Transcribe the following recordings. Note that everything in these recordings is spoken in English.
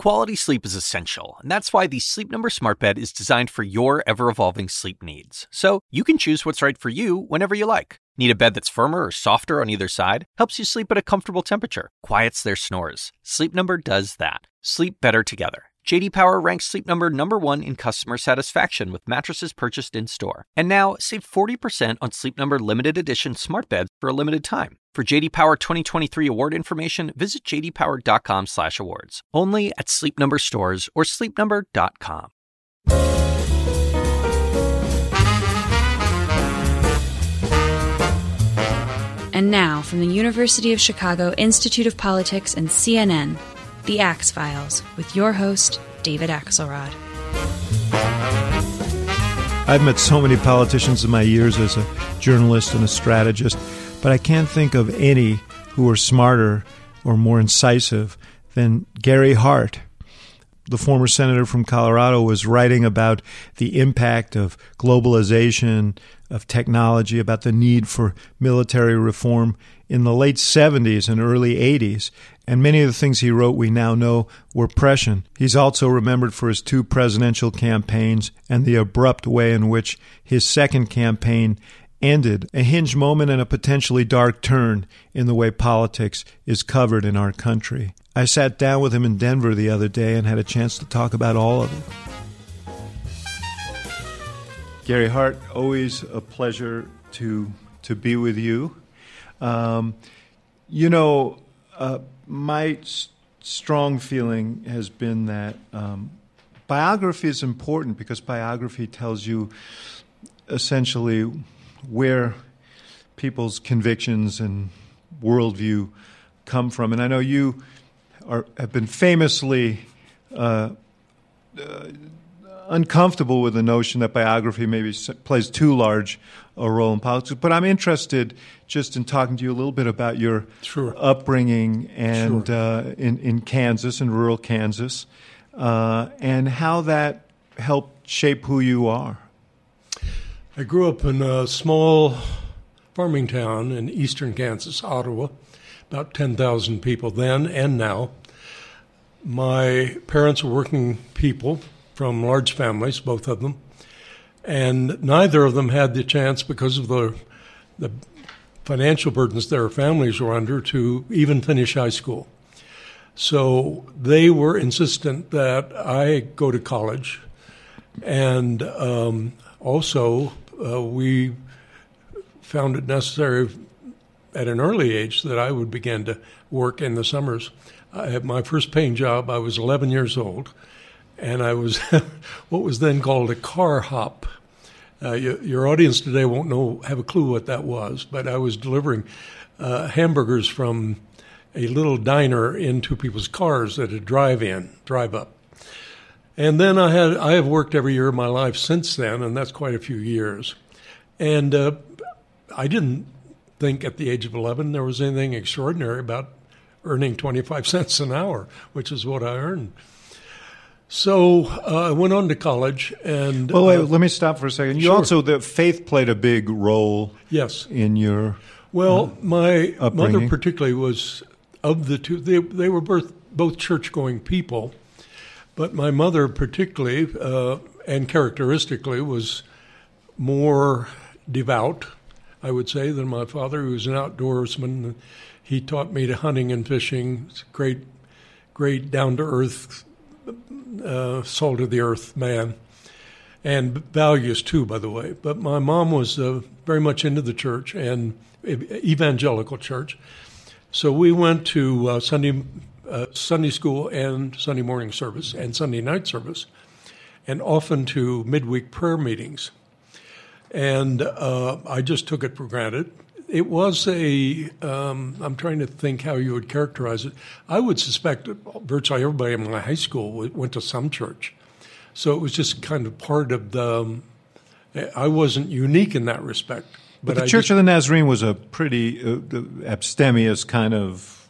Quality sleep is essential, and that's why the Sleep Number Smart Bed is designed for your ever-evolving sleep needs. So you can choose what's right for you whenever you like. Need a bed that's firmer or softer on either side? Helps you sleep at a comfortable temperature. Quiets their snores. Sleep Number does that. Sleep better together. J.D. Power ranks Sleep Number number 1 in customer satisfaction with mattresses purchased in-store. And now, save 40% on Sleep Number limited edition smart beds for a limited time. For J.D. Power 2023 award information, visit jdpower.com/awards. Only at Sleep Number stores or sleepnumber.com. And now, from the University of Chicago Institute of Politics and CNN, The Axe Files, with your host, David Axelrod. I've met so many politicians in my years as a journalist and a strategist, but I can't think of any who are smarter or more incisive than Gary Hart. The former senator from Colorado was writing about the impact of globalization, of technology, about the need for military reform in the late 70s and early 80s. And many of the things he wrote we now know were prescient. He's also remembered for his 2 presidential campaigns and the abrupt way in which his second campaign ended, a hinge moment and a potentially dark turn in the way politics is covered in our country. I sat down with him in Denver the other day and had a chance to talk about all of it. Gary Hart, always a pleasure to be with you. My strong feeling has been that biography is important because biography tells you essentially where people's convictions and worldview come from. And I know you have been famously uncomfortable with the notion that biography maybe plays too large a role in politics. But I'm interested just in talking to you a little bit about your upbringing and in Kansas, in rural Kansas, and how that helped shape who you are. I grew up in a small farming town in eastern Kansas, Ottawa, about 10,000 people then and now. My parents were working people from large families, both of them, and neither of them had the chance, because of the financial burdens their families were under, to even finish high school. So they were insistent that I go to college, and also we found it necessary at an early age that I would begin to work in the summers. I had my first paying job, I was 11 years old, and I was what was then called a car hop. Your audience today won't have a clue what that was, but I was delivering hamburgers from a little diner into people's cars at a drive-up. And then I have worked every year of my life since then, and that's quite a few years. And I didn't think at the age of 11 there was anything extraordinary about earning 25 cents an hour, which is what I earned. So I went on to college, and well, wait, let me stop for a second. You also, the faith played a big role. Yes. In your my upbringing. Mother particularly was of the two. They were both church-going people, but my mother particularly and characteristically was more devout, I would say, than my father, who was an outdoorsman. He taught me to hunting and fishing. Great down-to-earth, salt-of-the-earth man, and values too, by the way. But my mom was very much into the church, and evangelical church. So we went to Sunday school and Sunday morning service and Sunday night service, and often to midweek prayer meetings. And I just took it for granted. It was I'm trying to think how you would characterize it. I would suspect that virtually everybody in my high school went to some church. So it was just kind of part of I wasn't unique in that respect. But the Church of the Nazarene was a pretty abstemious kind of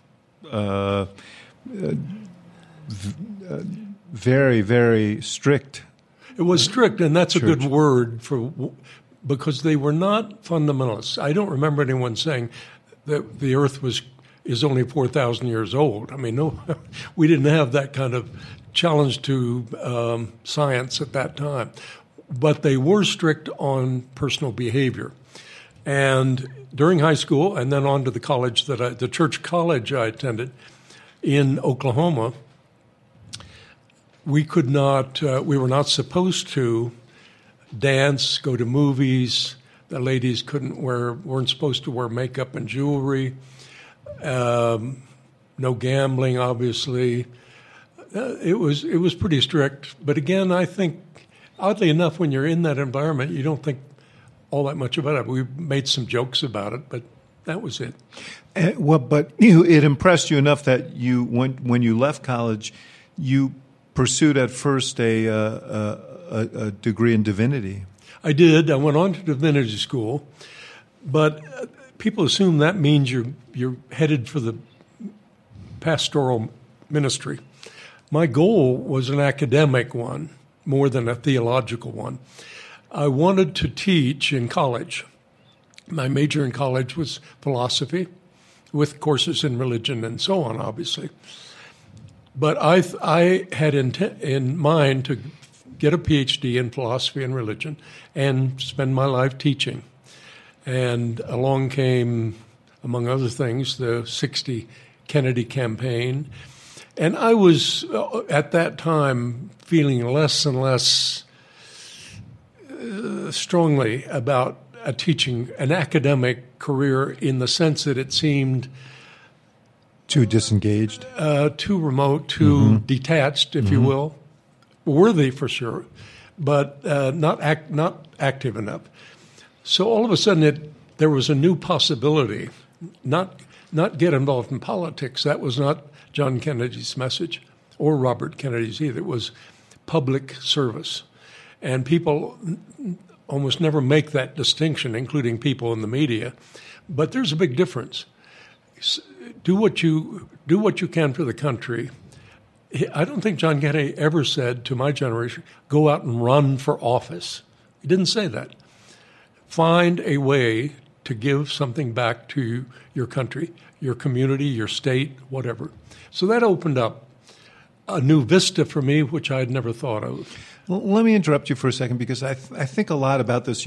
very, very strict. It was strict, and that's church. A good word because they were not fundamentalists. I don't remember anyone saying that the earth is only 4,000 years old. I mean, no, we didn't have that kind of challenge to science at that time. But they were strict on personal behavior. And during high school, and then on to the college the church college I attended in Oklahoma, we were not supposed to dance, go to movies. The ladies weren't supposed to wear makeup and jewelry. No gambling, obviously. It was pretty strict. But again, I think, oddly enough, when you're in that environment, you don't think all that much about it. We made some jokes about it, but that was it. But it impressed you enough that when you left college, you pursued at first a degree in divinity. I did. I went on to divinity school, but people assume that means you're headed for the pastoral ministry. My goal was an academic one more than a theological one. I wanted to teach in college. My major in college was philosophy, with courses in religion and so on, obviously. But I had in mind to get a PhD in philosophy and religion and spend my life teaching. And along came, among other things, the '60 Kennedy campaign. And I was, at that time, feeling less and less strongly about an academic career, in the sense that it seemed too disengaged, too remote, too detached, if you will. Worthy for sure, but not active enough. So all of a sudden, there was a new possibility. Not get involved in politics. That was not John Kennedy's message, or Robert Kennedy's either. It was public service, and people almost never make that distinction, including people in the media. But there's a big difference. Do what you can for the country. I don't think John Kennedy ever said to my generation, go out and run for office. He didn't say that. Find a way to give something back to your country, your community, your state, whatever. So that opened up a new vista for me, which I had never thought of. Well, let me interrupt you for a second, because I think a lot about this.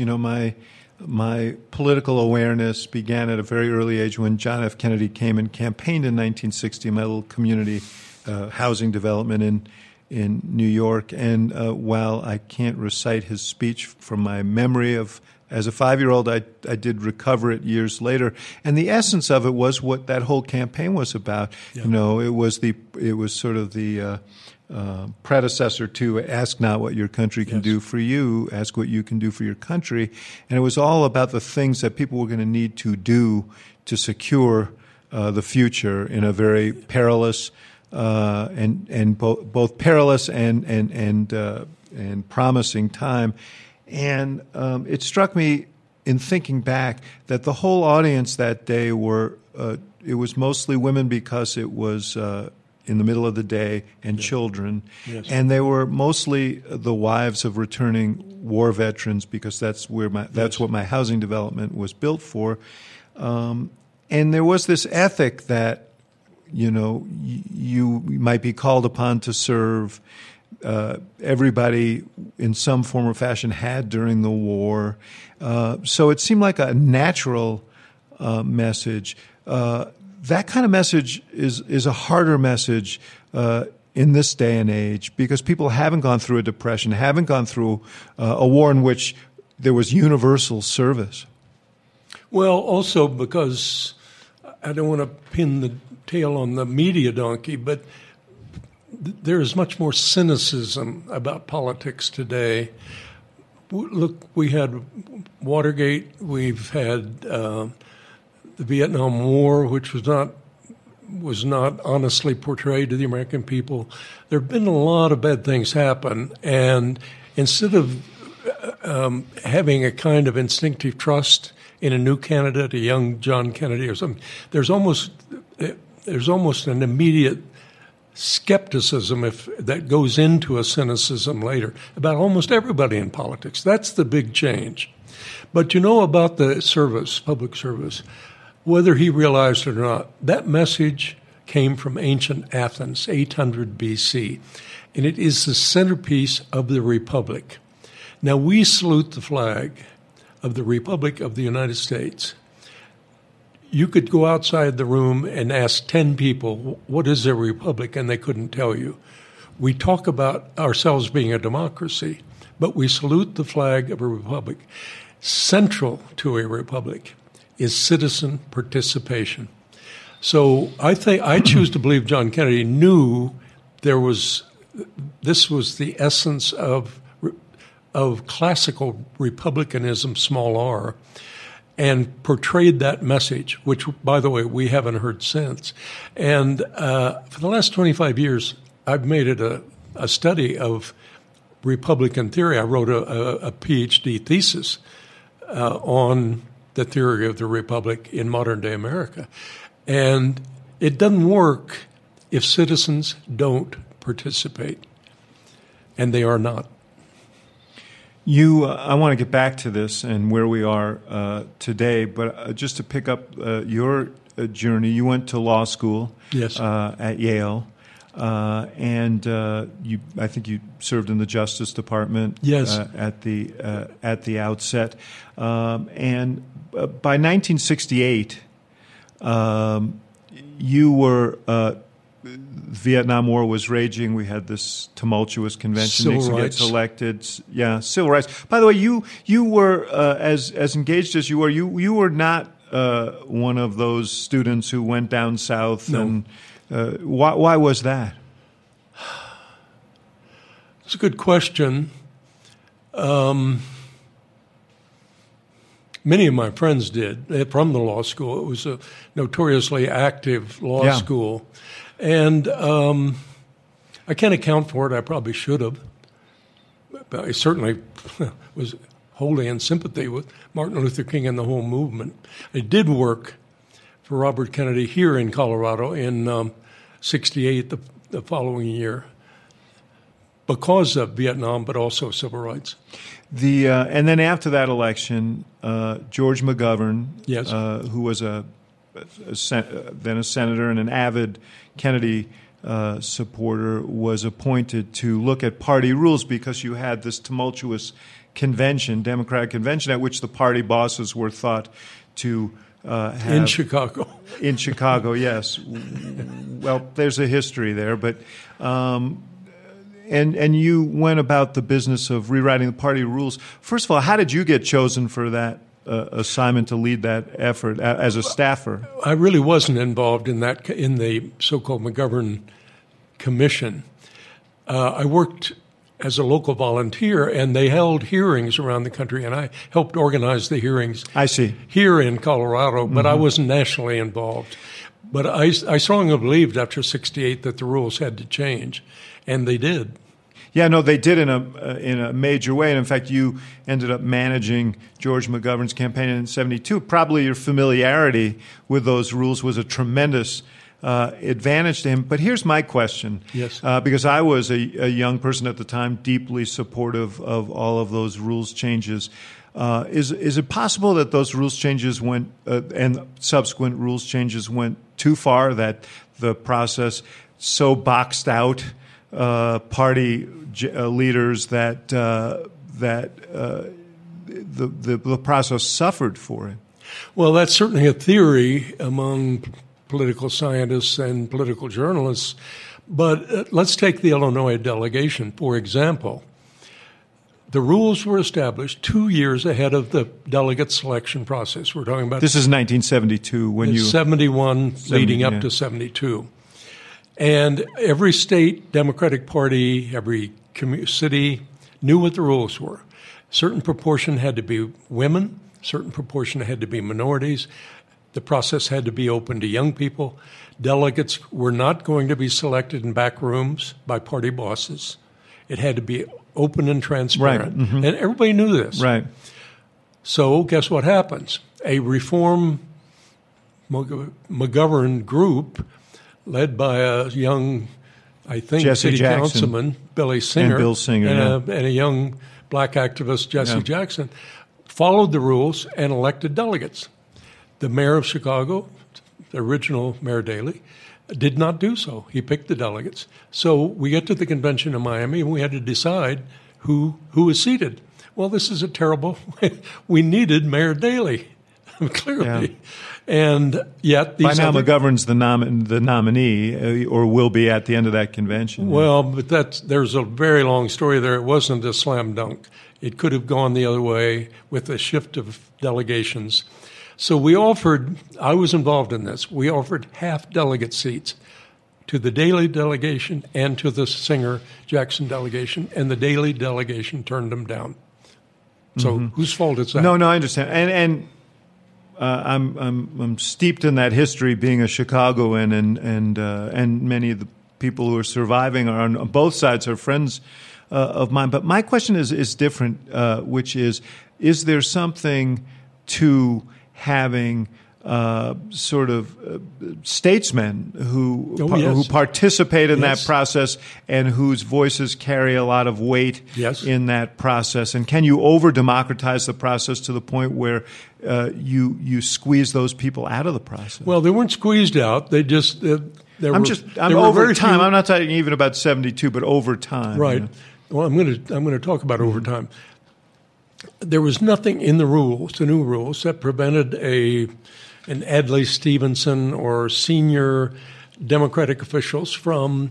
My political awareness began at a very early age when John F. Kennedy came and campaigned in 1960 in my little community housing development in New York. And while I can't recite his speech from my memory of as a 5-year-old, I did recover it years later. And the essence of it was what that whole campaign was about. Yeah. It was sort of the predecessor to Ask Not What Your Country Can Do for You, Ask What You Can Do for Your Country. And it was all about the things that people were going to need to do to secure the future in a very perilous and both perilous and promising time. And it struck me in thinking back that the whole audience that day it was mostly women, because it was in the middle of the day, and children. Yes. And they were mostly the wives of returning war veterans, because that's what my housing development was built for. And there was this ethic that, you might be called upon to serve. Everybody in some form or fashion had during the war. So it seemed like a natural message. That kind of message is a harder message in this day and age, because people haven't gone through a depression, haven't gone through a war in which there was universal service. Well, also because I don't want to pin the tail on the media donkey, but there is much more cynicism about politics today. Look, we had Watergate, we've had the Vietnam War, which was not honestly portrayed to the American people. There have been a lot of bad things happen, and instead of having a kind of instinctive trust in a new candidate, a young John Kennedy or something, there's almost an immediate skepticism that goes into a cynicism later about almost everybody in politics. That's the big change. But about the service, public service, whether he realized it or not, that message came from ancient Athens, 800 BC, and it is the centerpiece of the Republic. Now, we salute the flag of the Republic of the United States. You could go outside the room and ask 10 people, what is a republic? And they couldn't tell you. We talk about ourselves being a democracy, but we salute the flag of a republic. Central to a republic is citizen participation. So I choose to believe John Kennedy knew this was the essence of classical republicanism, small r, and portrayed that message, which, by the way, we haven't heard since. And for the last 25 years, I've made it a study of Republican theory. I wrote a PhD thesis on the theory of the Republic in modern-day America. And it doesn't work if citizens don't participate, and they are not. I want to get back to this and where we are today, but just to pick up your journey, you went to law school yes. At Yale, and I think you served in the Justice Department yes. At the outset. And by 1968, you were Vietnam War was raging. We had this tumultuous convention. Civil rights. Gets elected. Yeah, civil rights. By the way, you were as engaged as you were. You were not one of those students who went down south. No. And why was that? It's a good question. Many of my friends did from the law school. It was a notoriously active law school. And I can't account for it. I probably should have. But I certainly was wholly in sympathy with Martin Luther King and the whole movement. I did work for Robert Kennedy here in Colorado in 68, the following year, because of Vietnam, but also civil rights. And then after that election, George McGovern, yes. Who was then a senator and an avid Kennedy supporter, was appointed to look at party rules because you had this tumultuous convention, Democratic convention, at which the party bosses were thought to have... In Chicago. In Chicago, yes. Well, there's a history there, but... And you went about the business of rewriting the party rules. First of all, how did you get chosen for that assignment to lead that effort as a staffer? I really wasn't involved in that, in the so-called McGovern Commission. I worked as a local volunteer, and they held hearings around the country, and I helped organize the hearings. I see. Here in Colorado, but I wasn't nationally involved. But I strongly believed after 68 that the rules had to change, and they did. Yeah, no, they did in a major way. And in fact, you ended up managing George McGovern's campaign in 72. Probably your familiarity with those rules was a tremendous advantage to him. But here's my question. Yes. Because I was a young person at the time, deeply supportive of all of those rules changes. Is it possible that those rules changes went and subsequent rules changes went too far, that the process so boxed out party leaders that the process suffered for it? Well, that's certainly a theory among political scientists and political journalists. But let's take the Illinois delegation, for example. The rules were established 2 years ahead of the delegate selection process. We're talking about... This is 1972 when you... 71 leading up to 72. And every state Democratic Party, every city knew what the rules were. Certain proportion had to be women, certain proportion had to be minorities. The process had to be open to young people. Delegates were not going to be selected in back rooms by party bosses. It had to be open and transparent. Right. Mm-hmm. And everybody knew this. Right. So guess what happens? A reform McGovern group led by a young, I think, Jesse city Jackson. Councilman, Billy Singer, and Bill Singer, and a young black activist, Jesse Jackson, followed the rules and elected delegates. The mayor of Chicago, the original Mayor Daley, did not do so. He picked the delegates. So we get to the convention in Miami, and we had to decide who was seated. Well, this is a terrible. We needed Mayor Daley, clearly. Yeah. And yet by now McGovern's the nominee, or will be at the end of that convention. Well, but there's a very long story there. It wasn't a slam dunk. It could have gone the other way with a shift of delegations. So I was involved in this. We offered half delegate seats to the Daley delegation and to the Singer-Jackson delegation, and the Daley delegation turned them down. So whose fault is that? No, I understand. And I'm steeped in that history, being a Chicagoan, and many of the people who are surviving are on both sides are friends of mine. But my question is different, which is there something to having sort of statesmen who participate in that process and whose voices carry a lot of weight in that process? And can you over-democratize the process to the point where you squeeze those people out of the process? Well, they weren't squeezed out. They just I'm over time. I'm not talking even about 72, but over time. Right. You know? Well, I'm going to talk about overtime. There was nothing in the new rules, that prevented an Adlai Stevenson or senior Democratic officials from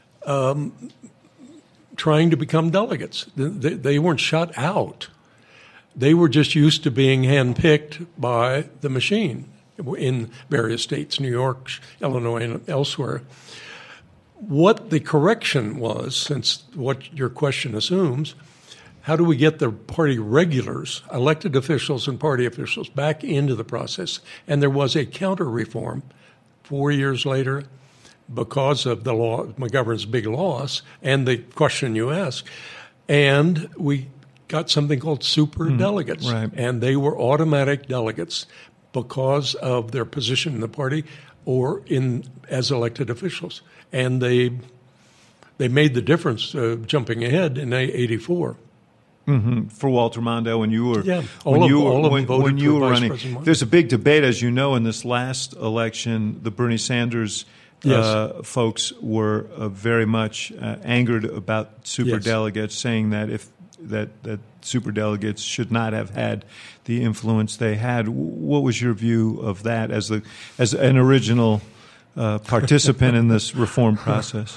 trying to become delegates. They weren't shut out. They were just used to being handpicked by the machine in various states, New York, Illinois, and elsewhere. What the correction was, since what your question assumes, how do we get the party regulars, elected officials and party officials, back into the process? And there was a counter-reform 4 years later because of the law, McGovern's big loss, and the question you ask. And we got something called super delegates, right. And they were automatic delegates because of their position in the party or as elected officials. And they made the difference, jumping ahead in 1984. For Walter Mondale when you were when you were running. There's a big debate, as you know, in this last election. The Bernie Sanders folks were very much angered about superdelegates, saying that that superdelegates should not have had the influence they had. What was your view of that as an original participant in this reform process?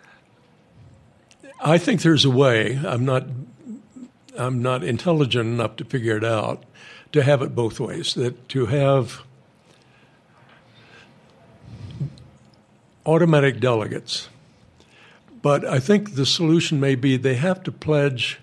I think there's a way. I'm not intelligent enough to figure it out, to have it both ways, that to have automatic delegates. But I think the solution may be they have to pledge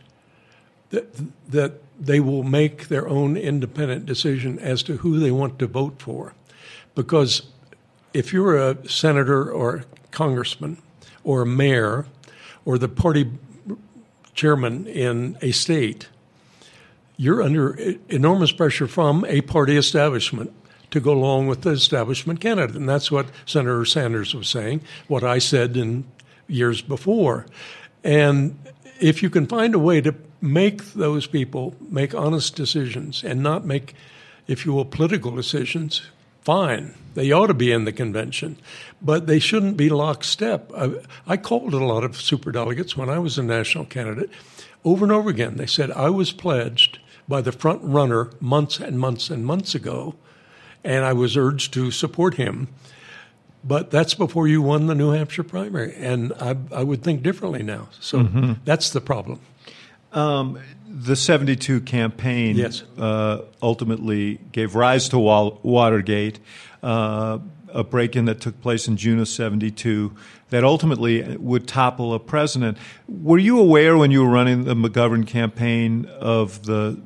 that they will make their own independent decision as to who they want to vote for. Because if you're a senator or a congressman or a mayor or the party chairman in a state, you're under enormous pressure from a party establishment to go along with the establishment candidate. And that's what Senator Sanders was saying, what I said in years before. And if you can find a way to make those people make honest decisions and not make, if you will, political decisions, fine. They ought to be in the convention, but they shouldn't be lockstep. I called a lot of superdelegates when I was a national candidate. Over and over again, they said, I was pledged by the front runner months and months and months ago, and I was urged to support him. But that's before you won the New Hampshire primary, and I would think differently now. So that's the problem. The 72 campaign ultimately gave rise to Watergate, a break-in that took place in June of 72 that ultimately would topple a president. Were you aware when you were running the McGovern campaign of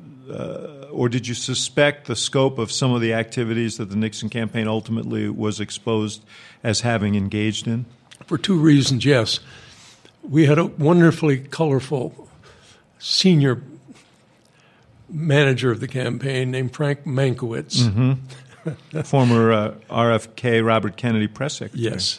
or did you suspect the scope of some of the activities that the Nixon campaign ultimately was exposed as having engaged in? For two reasons, yes. We had a wonderfully colorful senior manager of the campaign named Frank Mankiewicz. Former RFK, Robert Kennedy press secretary. Yes.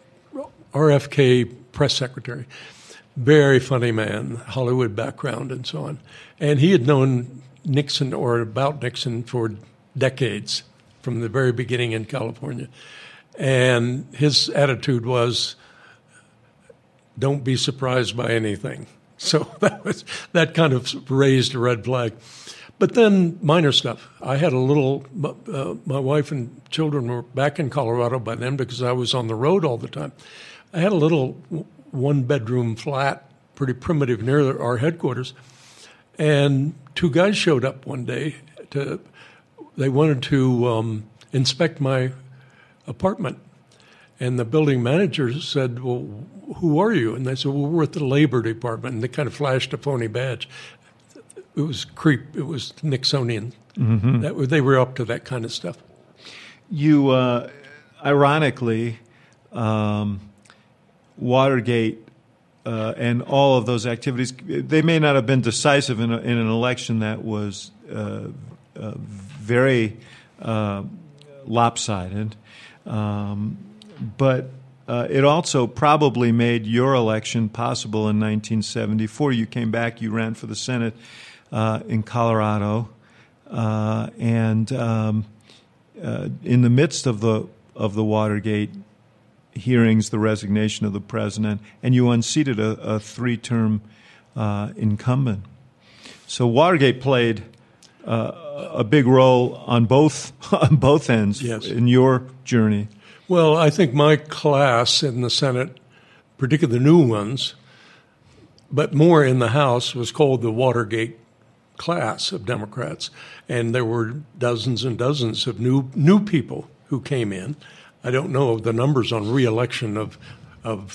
RFK press secretary. Very funny man, Hollywood background and so on. And he had known Nixon or about Nixon for decades from the very beginning in California. And his attitude was, don't be surprised by anything. So that kind of raised a red flag. But then minor stuff. I had a little, my wife and children were back in Colorado by then because I was on the road all the time. I had a little one-bedroom flat, pretty primitive, near our headquarters. And two guys showed up one day. They wanted to inspect my apartment. And the building manager said, well, who are you? And they said, well, we're at the Labor Department. And they kind of flashed a phony badge. It was It was Nixonian. Mm-hmm. They were up to that kind of stuff. You, ironically, Watergate and all of those activities, they may not have been decisive in an election that was very lopsided, but it also probably made your election possible in 1974. You came back, you ran for the Senate in Colorado, and in the midst of the Watergate hearings, the resignation of the president, and you unseated a three-term incumbent. So Watergate played a big role on both ends in your journey. Well, I think my class in the Senate, particularly the new ones, but more in the House, was called the Watergate class of Democrats, and there were dozens and dozens of new people who came in. I don't know the numbers on re-election of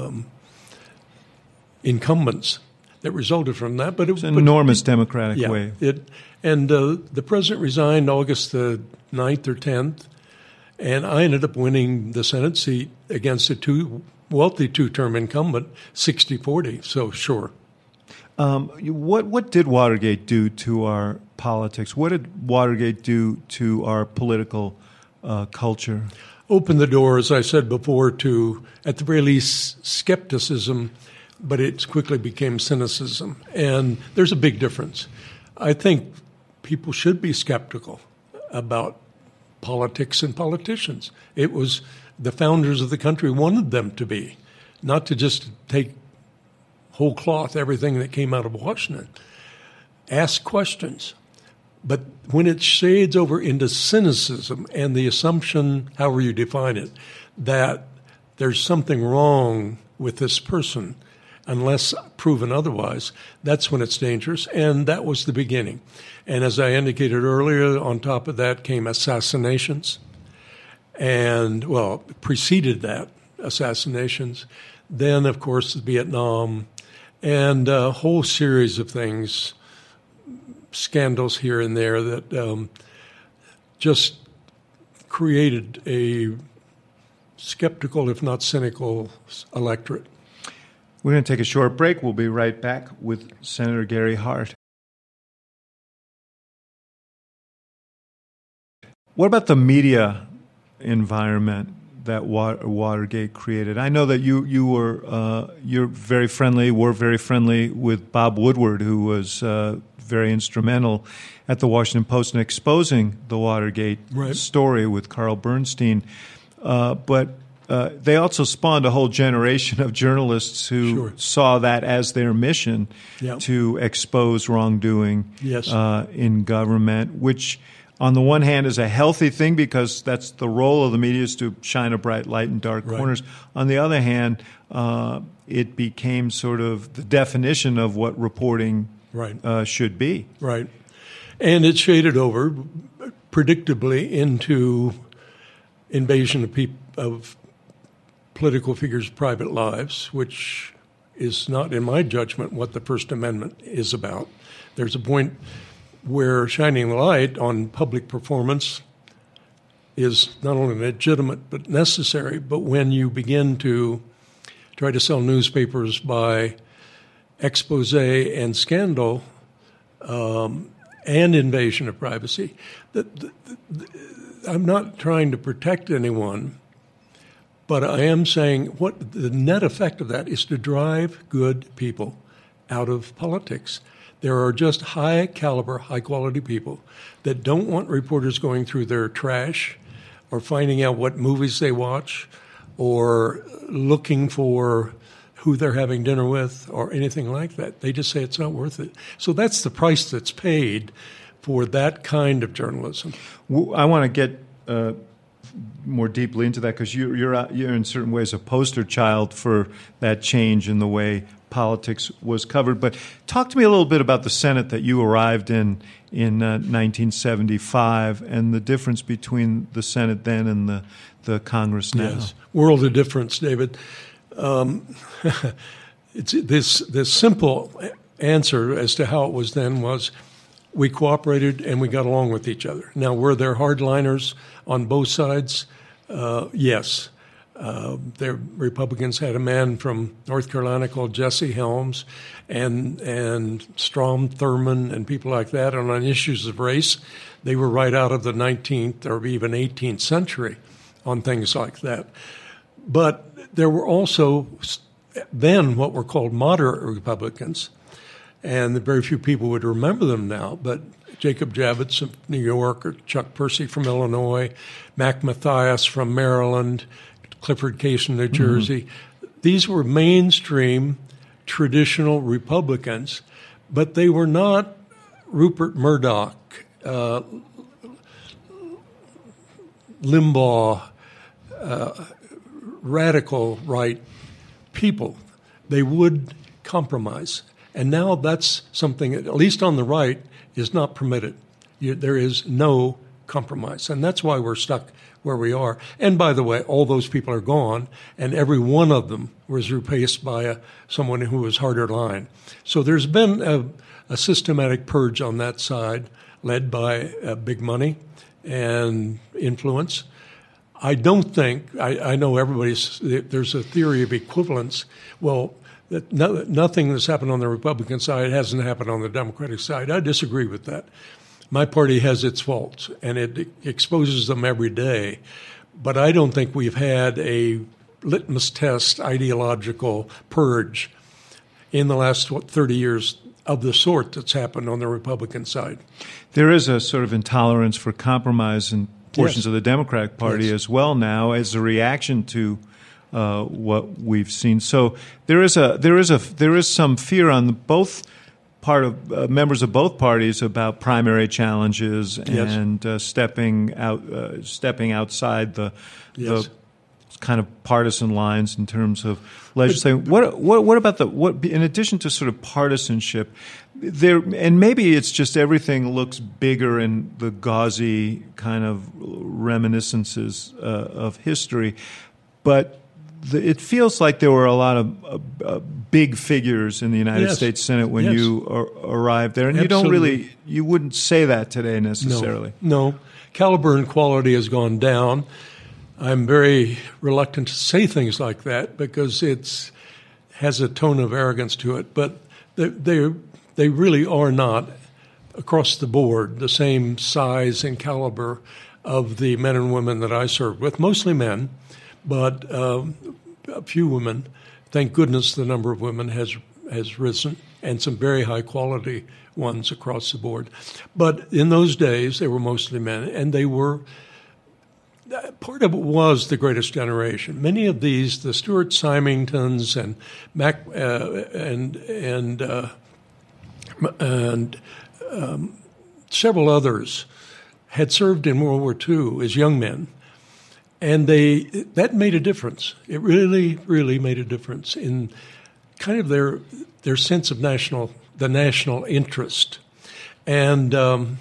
incumbents that resulted from that, but it's an enormous democratic wave. The president resigned August the 9th or 10th, and I ended up winning the Senate seat against a wealthy two-term incumbent, 60-40. So sure. What did Watergate do to our politics? What did Watergate do to our political culture? Opened the door, as I said before, to, at the very least, skepticism, but it quickly became cynicism. And there's a big difference. I think people should be skeptical about politics and politicians. It was the founders of the country wanted them to be, not to just take whole cloth everything that came out of Washington. Ask questions. But when it shades over into cynicism and the assumption, however you define it, that there's something wrong with this person, unless proven otherwise, that's when it's dangerous. And that was the beginning. And as I indicated earlier, on top of that came assassinations. And, well, preceded that, assassinations. Then, of course, Vietnam, and a whole series of things, scandals here and there that just created a skeptical, if not cynical, electorate. We're going to take a short break. We'll be right back with Senator Gary Hart. What about the media environment that Watergate created? I know that you're very friendly, were very friendly with Bob Woodward, who was very instrumental at the Washington Post in exposing the Watergate story with Carl Bernstein. But they also spawned a whole generation of journalists who saw that as their mission to expose wrongdoing in government, which on the one hand is a healthy thing because that's the role of the media, is to shine a bright light in dark corners. On the other hand, it became sort of the definition of what reporting should be. Right. And it shaded over, predictably, into invasion of political figures' private lives, which is not, in my judgment, what the First Amendment is about. There's a point where shining the light on public performance is not only legitimate but necessary, but when you begin to try to sell newspapers by expose and scandal and invasion of privacy, I'm not trying to protect anyone, but I am saying what the net effect of that is to drive good people out of politics. There are just high-caliber, high-quality people that don't want reporters going through their trash or finding out what movies they watch or looking for who they're having dinner with or anything like that. They just say it's not worth it. So that's the price that's paid for that kind of journalism. I want to get more deeply into that because you're in certain ways a poster child for that change in the way politics was covered. But talk to me a little bit about the Senate that you arrived in 1975 and the difference between the Senate then and the Congress now. Yes, world of difference, David. It's this simple answer as to how it was then was we cooperated and we got along with each other. Now, were there hardliners on both sides? Yes. The Republicans had a man from North Carolina called Jesse Helms and Strom Thurmond and people like that. And on issues of race, they were right out of the 19th or even 18th century on things like that. But there were also then what were called moderate Republicans, and very few people would remember them now, but Jacob Javits of New York or Chuck Percy from Illinois, Mac Mathias from Maryland, Clifford Case in New Jersey. These were mainstream traditional Republicans, but they were not Rupert Murdoch, Limbaugh, radical right people. They would compromise. And now that's something, at least on the right, is not permitted. There is no compromise. And that's why we're stuck where we are. And by the way, all those people are gone, and every one of them was replaced by someone who was harder line. So there's been a systematic purge on that side, led by big money and influence. I don't think, I know there's a theory of equivalence. Well, that nothing that's happened on the Republican side hasn't happened on the Democratic side. I disagree with that. My party has its faults, and it exposes them every day. But I don't think we've had a litmus test ideological purge in the last 30 years of the sort that's happened on the Republican side. There is a sort of intolerance for compromise in portions of the Democratic Party as well now as a reaction to what we've seen. So there is some fear on both part of members of both parties about primary challenges and stepping outside the kind of partisan lines in terms of legislating. What about in addition to sort of partisanship, there, and maybe it's just everything looks bigger in the gauzy kind of reminiscences of history, but it feels like there were a lot of big figures in the United States Senate when you arrived there, and you wouldn't say that today necessarily. No, caliber and quality has gone down. I'm very reluctant to say things like that because it has a tone of arrogance to it, but they really are not across the board the same size and caliber of the men and women that I served with, mostly men. But a few women. Thank goodness the number of women has risen, and some very high-quality ones across the board. But in those days, they were mostly men, and they were part of it was the greatest generation. Many of these, the Stuart Symingtons and several others, had served in World War II as young men. And that made a difference. It really, really made a difference in kind of their sense of the national interest. And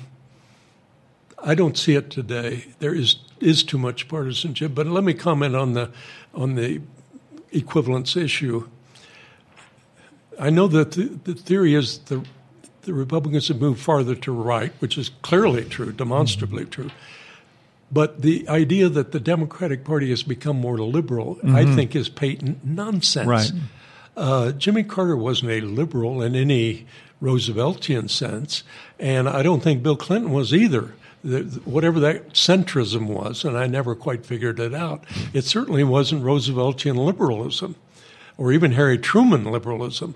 I don't see it today. There is too much partisanship. But let me comment on the equivalence issue. I know that the theory is the Republicans have moved farther to right, which is clearly true, demonstrably true. But the idea that the Democratic Party has become more liberal, I think, is patent nonsense. Right. Jimmy Carter wasn't a liberal in any Rooseveltian sense, and I don't think Bill Clinton was either. Whatever that centrism was, and I never quite figured it out, it certainly wasn't Rooseveltian liberalism or even Harry Truman liberalism.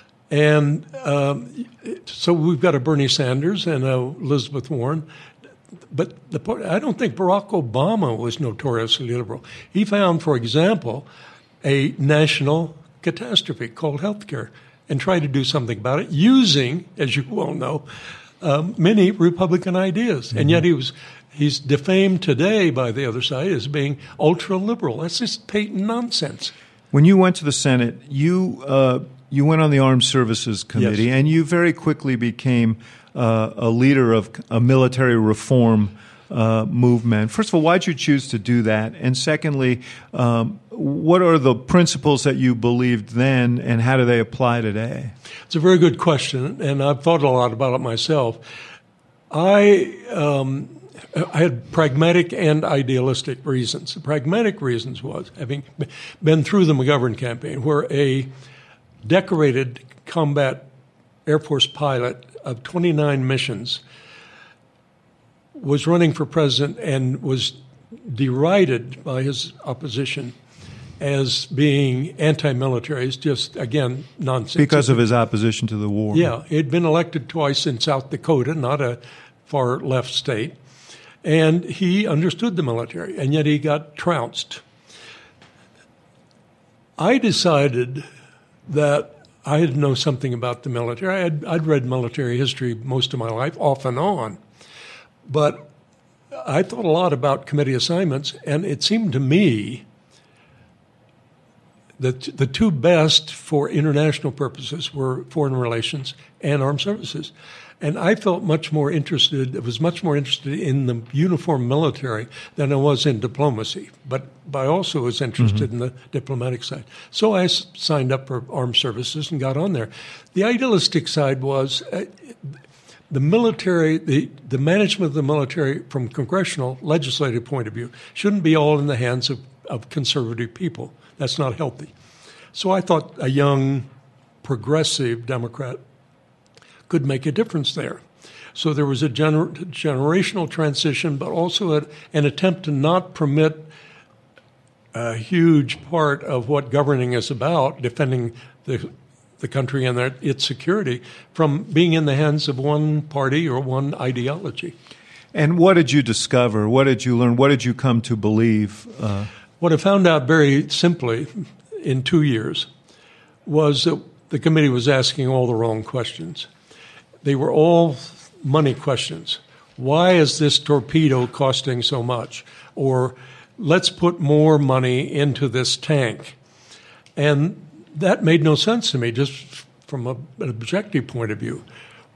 And so we've got a Bernie Sanders and a Elizabeth Warren. I don't think Barack Obama was notoriously liberal. He found, for example, a national catastrophe called healthcare and tried to do something about it using, as you well know, many Republican ideas. Mm-hmm. And yet he's defamed today by the other side as being ultra-liberal. That's just patent nonsense. When you went to the Senate, you went on the Armed Services Committee, yes. and you very quickly became a leader of a military reform movement. First of all, why did you choose to do that? And secondly, what are the principles that you believed then, and how do they apply today? It's a very good question, and I've thought a lot about it myself. I had pragmatic and idealistic reasons. The pragmatic reasons was having been through the McGovern campaign, where a decorated combat Air Force pilot of 29 missions was running for president and was derided by his opposition as being anti-military. It's just, again, nonsense. Because of his opposition to the war. Yeah. He'd been elected twice in South Dakota, not a far left state. And he understood the military, and yet he got trounced. I decided that I had to know something about the military. I'd read military history most of my life, off and on. But I thought a lot about committee assignments, and it seemed to me that the two best for international purposes were foreign relations and armed services. And I felt much more interested in the uniformed military than I was in diplomacy. But I also was interested in the diplomatic side. So I signed up for armed services and got on there. The idealistic side was the military, the management of the military from congressional, legislative point of view shouldn't be all in the hands of conservative people. That's not healthy. So I thought a young, progressive Democrat could make a difference there. So there was a generational transition, but also an attempt to not permit a huge part of what governing is about, defending the country and its security, from being in the hands of one party or one ideology. And what did you discover? What did you learn? What did you come to believe? What I found out very simply in 2 years was that the committee was asking all the wrong questions. They were all money questions. Why is this torpedo costing so much? Or let's put more money into this tank. And that made no sense to me, just from an objective point of view.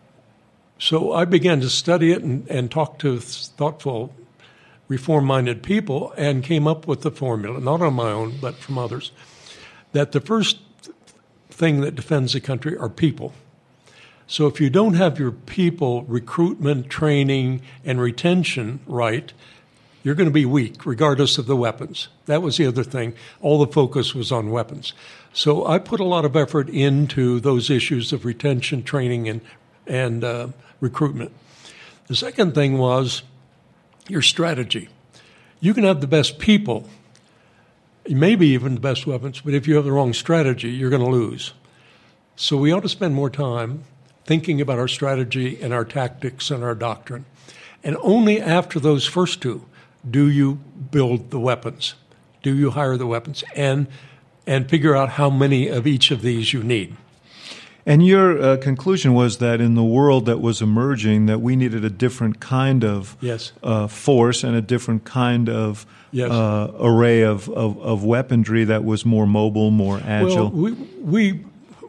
So I began to study it and talk to thoughtful, reform-minded people and came up with the formula, not on my own, but from others, that the first thing that defends a country are people. So if you don't have your people recruitment, training, and retention right, you're going to be weak, regardless of the weapons. That was the other thing. All the focus was on weapons. So I put a lot of effort into those issues of retention, training, and recruitment. The second thing was your strategy. You can have the best people, maybe even the best weapons, but if you have the wrong strategy, you're going to lose. So we ought to spend more time thinking about our strategy and our tactics and our doctrine. And only after those first two do you build the weapons, do you hire the weapons, and figure out how many of each of these you need. And your conclusion was that in the world that was emerging, that we needed a different kind of force and a different kind of array of weaponry that was more mobile, more agile. Well, we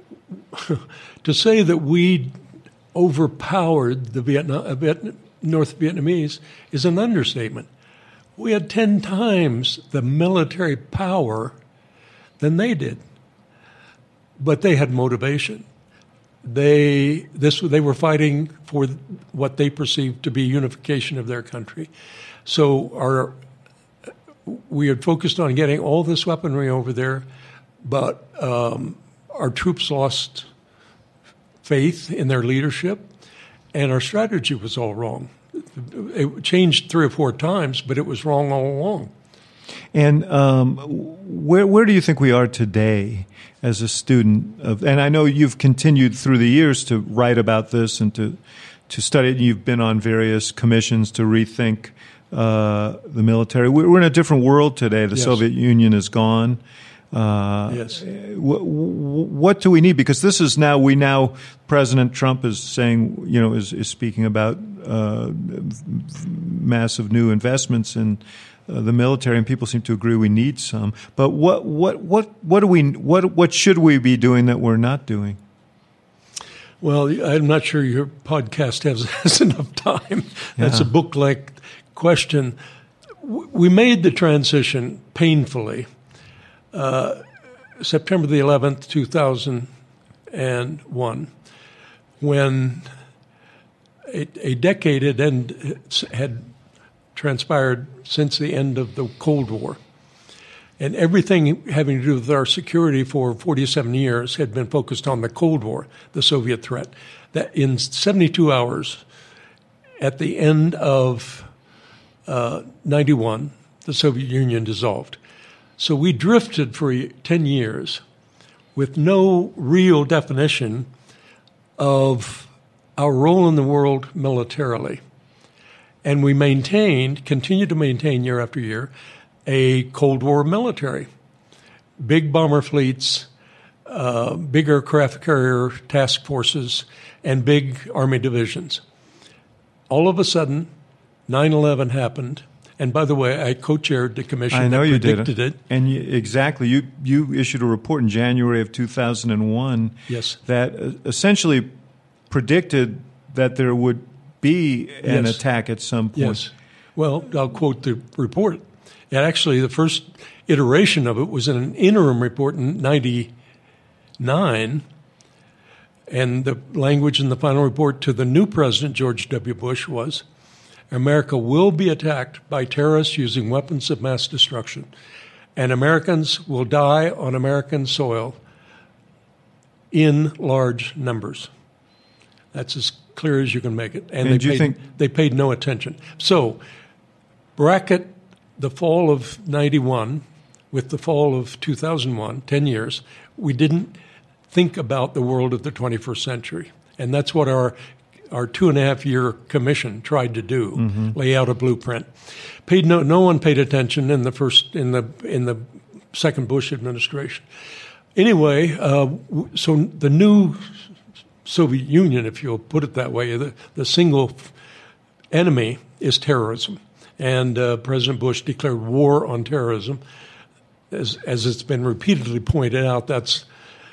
to say that we overpowered the North Vietnamese is an understatement. We had 10 times the military power than they did, but they had motivation. They were fighting for what they perceived to be unification of their country. So we had focused on getting all this weaponry over there, but our troops lost faith in their leadership, and our strategy was all wrong. It changed 3 or 4 times, but it was wrong all along. And where do you think we are today as a student of? And I know you've continued through the years to write about this and study it. You've been on various commissions to rethink the military. We're in a different world today. The Soviet Union is gone. Yes. What do we need? Because this is now President Trump is saying, is speaking about massive new investments in the military, and people seem to agree we need some. But what should we be doing that we're not doing? Well, I'm not sure your podcast has enough time. That's a book-like question. We made the transition painfully. September the 11th, 2001, when a decade had transpired since the end of the Cold War. And everything having to do with our security for 47 years had been focused on the Cold War, the Soviet threat. That in 72 hours, at the end of 91, the Soviet Union dissolved. So we drifted for 10 years with no real definition of our role in the world militarily. And we continued to maintain year after year, a Cold War military. Big bomber fleets, big aircraft carrier task forces, and big Army divisions. All of a sudden, 9/11 happened. And by the way, I co-chaired the commission that predicted it. And exactly. You issued a report in January of 2001 that essentially predicted that there would be an attack at some point. Yes. Well, I'll quote the report. And actually, the first iteration of it was in an interim report in 99. And the language in the final report to the new president, George W. Bush, was, America will be attacked by terrorists using weapons of mass destruction, and Americans will die on American soil in large numbers. That's as clear as you can make it. And they paid no attention. So bracket the fall of 91 with the fall of 2001, 10 years, we didn't think about the world of the 21st century. And that's what our 2.5-year commission tried to do, lay out a blueprint. No one paid attention in the second Bush administration. Anyway, so the new Soviet Union, if you'll put it that way, the single enemy is terrorism, and President Bush declared war on terrorism. As it's been repeatedly pointed out, that's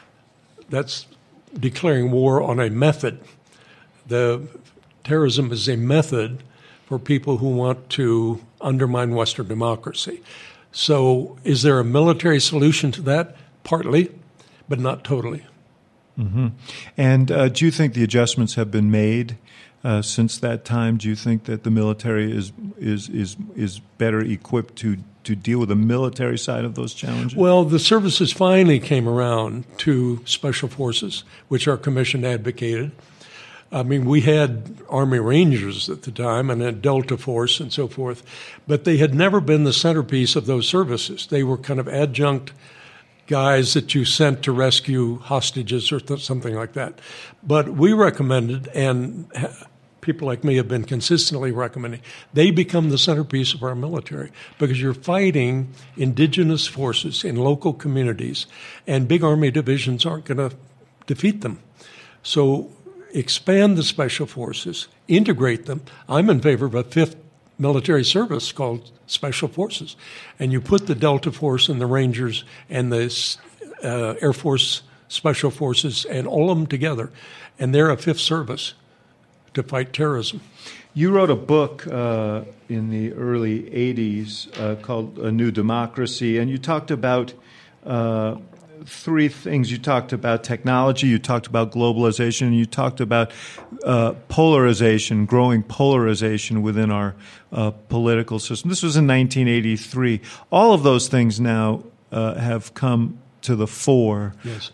declaring war on a method. The terrorism is a method for people who want to undermine Western democracy. So is there a military solution to that? Partly, but not totally. Mm-hmm. And do you think the adjustments have been made since that time? Do you think that the military is better equipped to deal with the military side of those challenges? Well, the services finally came around to special forces, which our commission advocated. I mean, we had Army Rangers at the time and a Delta Force and so forth, but they had never been the centerpiece of those services. They were kind of adjunct guys that you sent to rescue hostages or something like that. But we recommended, and people like me have been consistently recommending, they become the centerpiece of our military because you're fighting indigenous forces in local communities, and big Army divisions aren't going to defeat them. So expand the special forces, integrate them. I'm in favor of a fifth military service called Special Forces. And you put the Delta Force and the Rangers and the Air Force Special Forces and all of them together, and they're a fifth service to fight terrorism. You wrote a book in the early 80s called A New Democracy, and you talked about three things. You talked about technology, you talked about globalization, and you talked about polarization, growing polarization within our political system. This was in 1983. All of those things now have come to the fore. Yes.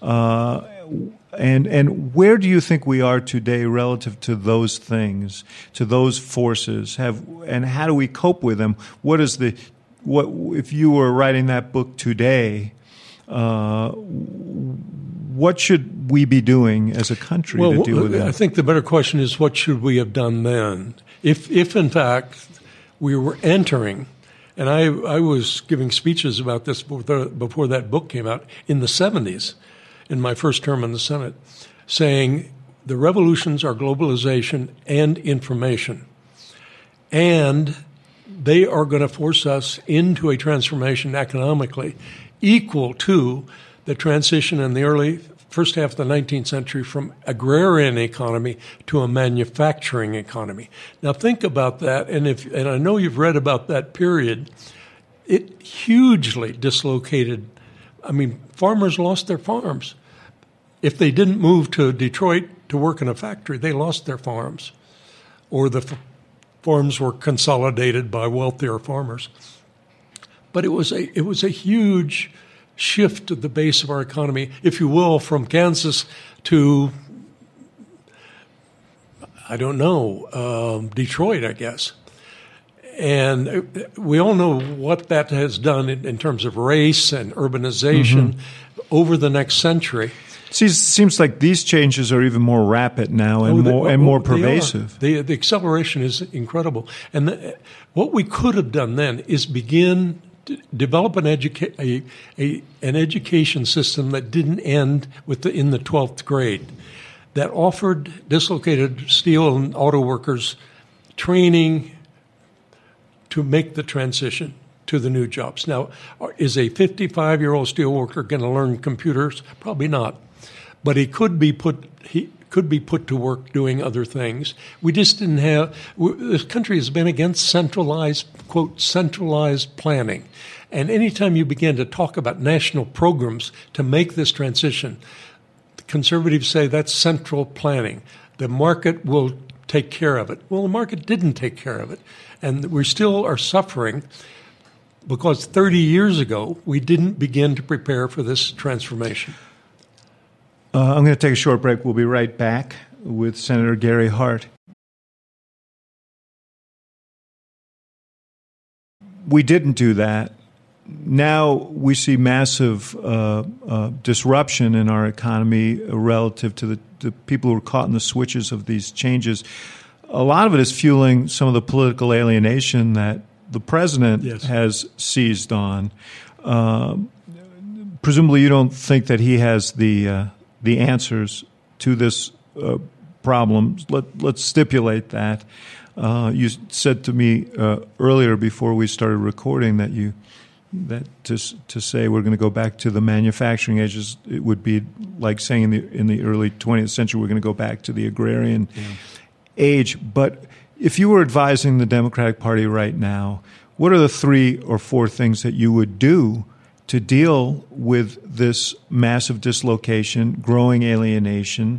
And where do you think we are today relative to those things, to those forces? And how do we cope with them? What if you were writing that book today? What should we be doing as a country to deal with that? I think the better question is, what should we have done then? If in fact we were entering, and I was giving speeches about this before that book came out in the 70s, in my first term in the Senate, saying the revolutions are globalization and information. And they are going to force us into a transformation economically equal to the transition in the early first half of the 19th century from agrarian economy to a manufacturing economy. Now think about that, and I know you've read about that period. It hugely dislocated. I mean, farmers lost their farms. If they didn't move to Detroit to work in a factory, they lost their farms, or the farms were consolidated by wealthier farmers. But it was a huge shift to the base of our economy, if you will, from Kansas to, I don't know, Detroit, I guess. And we all know what that has done in terms of race and urbanization over the next century. Seems like these changes are even more rapid now and more pervasive. The acceleration is incredible. And what we could have done then is begin to develop an education system that didn't end in the 12th grade, that offered dislocated steel and auto workers training to make the transition to the new jobs. Now, is a 55-year-old steel worker going to learn computers? Probably not. But he could be put to work doing other things. We just didn't have. This country has been against centralized planning, and anytime you begin to talk about national programs to make this transition, the conservatives say that's central planning. The market will take care of it. Well, the market didn't take care of it, and we still are suffering because 30 years ago we didn't begin to prepare for this transformation. I'm going to take a short break. We'll be right back with Senator Gary Hart. We didn't do that. Now we see massive disruption in our economy relative to the people who are caught in the switches of these changes. A lot of it is fueling some of the political alienation that the president has seized on. Presumably you don't think that he has the answers to this problem. Let's stipulate that. You said to me earlier before we started recording that to say we're going to go back to the manufacturing ages, it would be like saying in the early 20th century we're going to go back to the agrarian age. But if you were advising the Democratic Party right now, what are the 3 or 4 things that you would do to deal with this massive dislocation, growing alienation,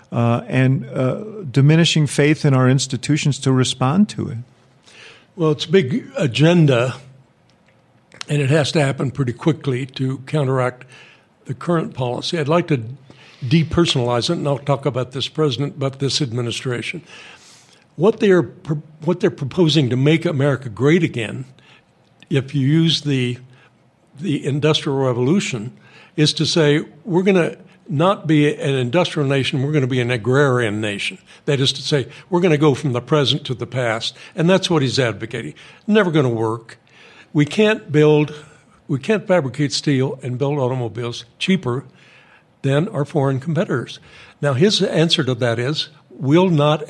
and diminishing faith in our institutions to respond to it? Well, it's a big agenda, and it has to happen pretty quickly to counteract the current policy. I'd like to depersonalize it, and I'll talk about this president, but this administration. What they're proposing to make America great again, if you use the Industrial Revolution, is to say we're going to not be an industrial nation, we're going to be an agrarian nation. That is to say, we're going to go from the present to the past, and that's what he's advocating. Never going to work. We can't fabricate steel and build automobiles cheaper than our foreign competitors. Now, his answer to that is we will not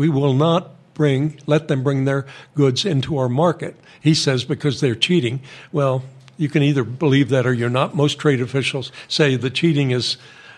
let them bring their goods into our market. He says because they're cheating. Well, you can either believe that or you're not. Most trade officials say the cheating is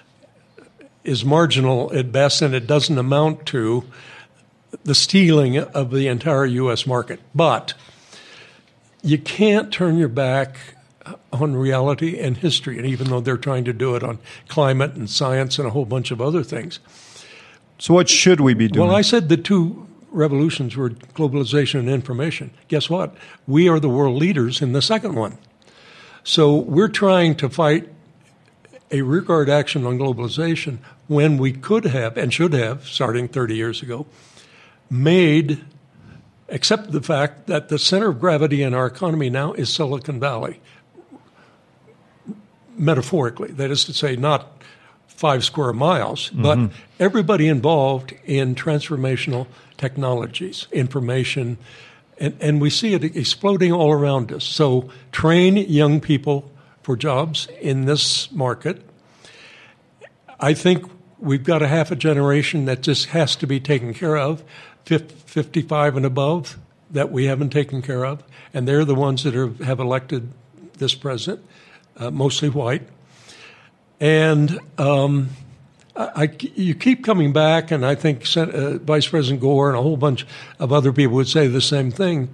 marginal at best, and it doesn't amount to the stealing of the entire U.S. market. But you can't turn your back on reality and history, and even though they're trying to do it on climate and science and a whole bunch of other things. So what should we be doing? Well, I said the 2 revolutions were globalization and information. Guess what? We are the world leaders in the second one. So we're trying to fight a rearguard action on globalization when we could have and should have, starting 30 years ago, accept the fact that the center of gravity in our economy now is Silicon Valley, metaphorically. That is to say, not 5 square miles, but everybody involved in transformational technologies, information, and we see it exploding all around us. So train young people for jobs in this market. I think we've got a half a generation that just has to be taken care of, 55 and above, that we haven't taken care of, and they're the ones that have elected this president, mostly white. And you keep coming back, and I think Vice President Gore and a whole bunch of other people would say the same thing.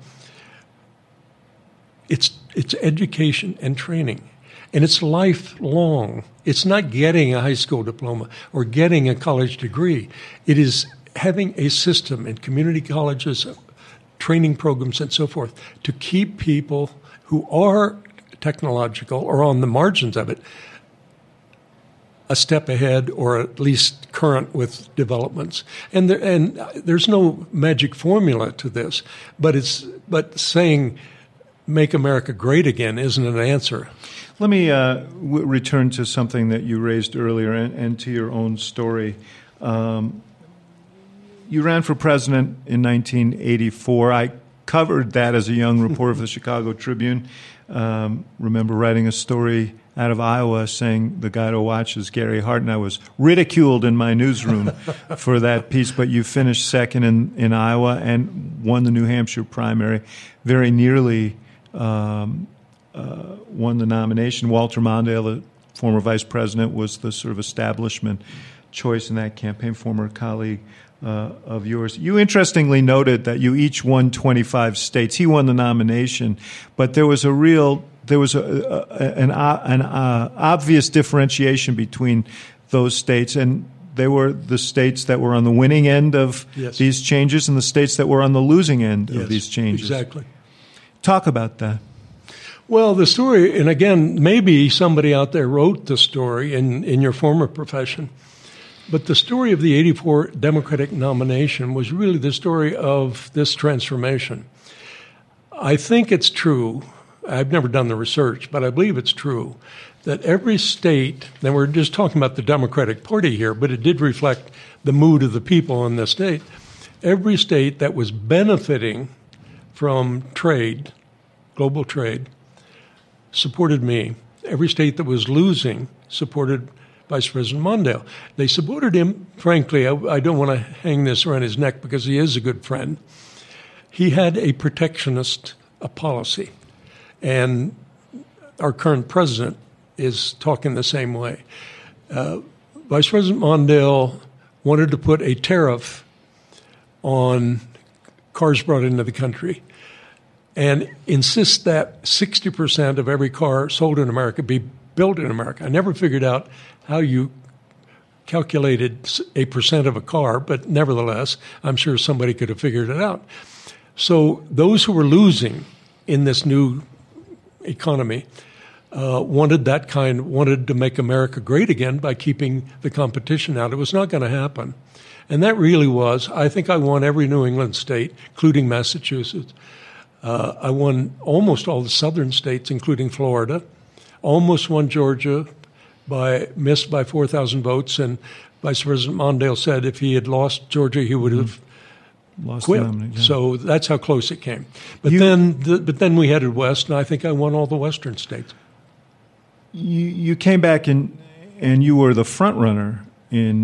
It's education and training, and it's lifelong. It's not getting a high school diploma or getting a college degree. It is having a system in community colleges, training programs, and so forth to keep people who are technological or on the margins of it a step ahead, or at least current with developments. And there's no magic formula to this, but saying "Make America Great Again" isn't an answer. Let me return to something that you raised earlier and to your own story. You ran for president in 1984. I covered that as a young reporter for the Chicago Tribune. Remember writing a story out of Iowa saying the guy to watch is Gary Hart, and I was ridiculed in my newsroom for that piece. But you finished second in Iowa and won the New Hampshire primary, very nearly won the nomination. Walter Mondale, the former vice president, was the sort of establishment choice in that campaign, former colleague of yours. You interestingly noted that you each won 25 states. He won the nomination, but there was an obvious differentiation between those states, and they were the states that were on the winning end of these changes and the states that were on the losing end of these changes. Exactly. Talk about that. Well, the story, and again, maybe somebody out there wrote the story in your former profession, but the story of the 84 Democratic nomination was really the story of this transformation. I think it's true. I've never done the research, but I believe it's true that every state, and we're just talking about the Democratic Party here, but it did reflect the mood of the people in the state. Every state that was benefiting from trade, global trade, supported me. Every state that was losing supported Vice President Mondale. They supported him, frankly. I don't want to hang this around his neck because he is a good friend. He had a protectionist policy. And our current president is talking the same way. Vice President Mondale wanted to put a tariff on cars brought into the country and insist that 60% of every car sold in America be built in America. I never figured out how you calculated a percent of a car, but nevertheless, I'm sure somebody could have figured it out. So those who were losing in this new economy wanted to make America great again by keeping the competition out. It was not going to happen. And that really was, I think I won every New England state, including Massachusetts. I won almost all the southern states, including Florida. Almost won Georgia, missed by 4,000 votes. And Vice President Mondale said if he had lost Georgia, he would have quit. So that's how close it came. But then we headed west, and I think I won all the western states. You came back and you were the front runner in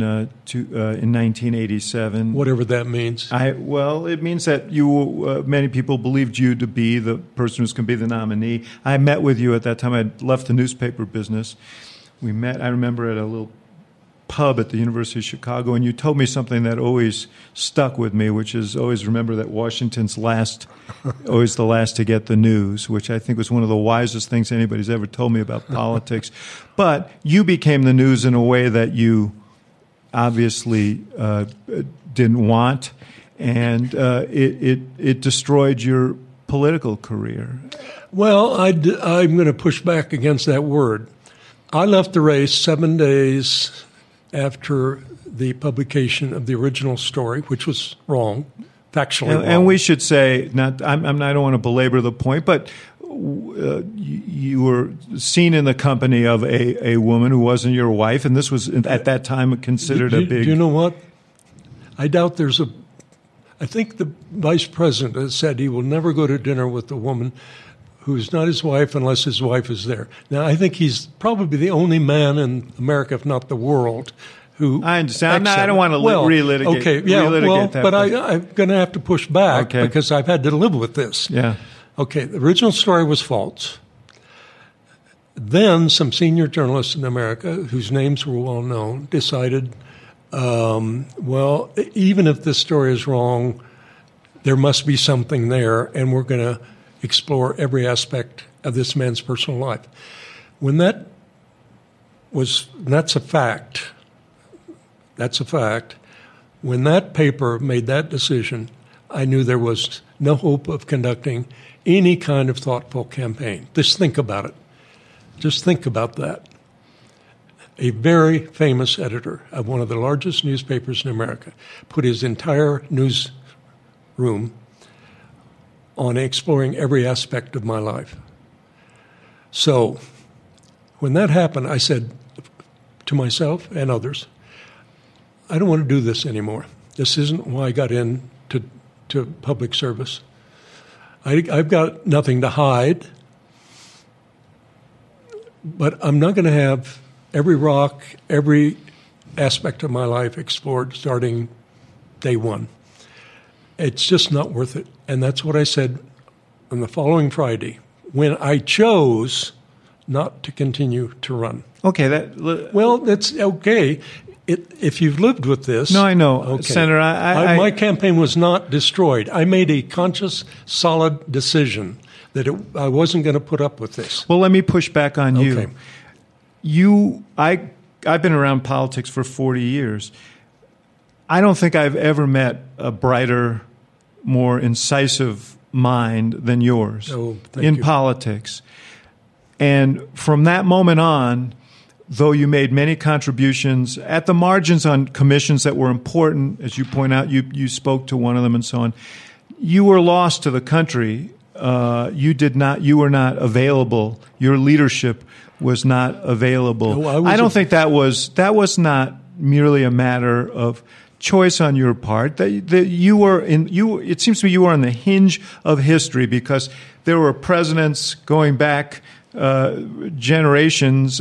1987. Whatever that means. It means that many people believed you to be the person who's going to be the nominee. I met with you at that time. I'd left the newspaper business. We met, I remember, at a little pub at the University of Chicago, and you told me something that always stuck with me, which is always remember that Washington's always the last to get the news, which I think was one of the wisest things anybody's ever told me about politics. But you became the news in a way that you obviously didn't want, and it destroyed your political career. Well, I'm going to push back against that word. I left the race 7 days after the publication of the original story, which was wrong, factually wrong. And we should say, I don't want to belabor the point, but you were seen in the company of a woman who wasn't your wife, and this was at that time considered a big. Do you know what? I doubt I think the vice president has said he will never go to dinner with a woman who's not his wife unless his wife is there. Now, I think he's probably the only man in America, if not the world, who. I understand. I don't want to relitigate. Okay, yeah, relitigate that, but I'm going to have to push back because I've had to live with this. Yeah. Okay, the original story was false. Then some senior journalists in America, whose names were well known, decided, well, even if this story is wrong, there must be something there, and we're going to explore every aspect of this man's personal life. That's a fact. That's a fact. When that paper made that decision, I knew there was no hope of conducting any kind of thoughtful campaign. Just think about it. Just think about that. A very famous editor of one of the largest newspapers in America put his entire newsroom on exploring every aspect of my life. So when that happened, I said to myself and others, I don't want to do this anymore. This isn't why I got into public service. I've got nothing to hide, but I'm not going to have every rock, every aspect of my life explored starting day one. It's just not worth it. And that's what I said on the following Friday when I chose not to continue to run. Okay. Well, that's okay. If you've lived with this. No, I know. Okay. Senator, my campaign was not destroyed. I made a conscious, solid decision that I wasn't going to put up with this. Well, let me push back on Okay. I've been around politics for 40 years. I don't think I've ever met a brighter, more incisive mind than yours in politics. And from that moment on, though you made many contributions at the margins on commissions that were important, as you point out, you spoke to one of them and so on, you were lost to the country. You were not available. Your leadership was not available. No, I don't think that was not merely a matter of choice on your part. That it seems to me you were on the hinge of history because there were presidents going back generations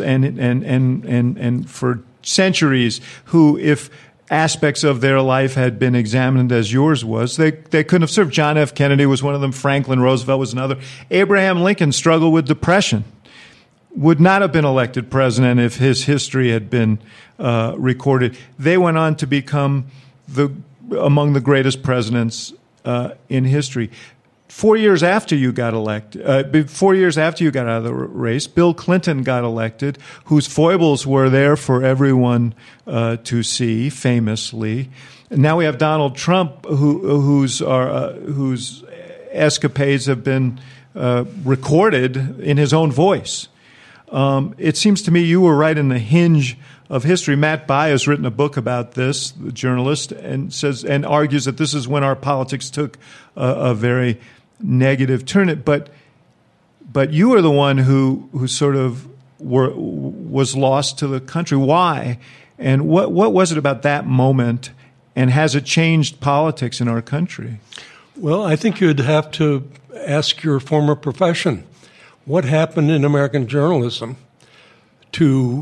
and for centuries who, if aspects of their life had been examined as yours was, they couldn't have served. John F. Kennedy was one of them. Franklin Roosevelt was another. Abraham Lincoln struggled with depression. Would not have been elected president if his history had been recorded. They went on to become among the greatest presidents in history. 4 years after you got elected, 4 years after you got out of the race, Bill Clinton got elected, whose foibles were there for everyone to see, famously. And now we have Donald Trump, whose escapades have been recorded in his own voice. It seems to me you were right in the hinge of history. Matt Bai has written a book about this, the journalist, and argues that this is when our politics took a very negative turn. But you were the one who sort of was lost to the country. Why? And what was it about that moment? And has it changed politics in our country? Well, I think you'd have to ask your former profession. What happened in American journalism to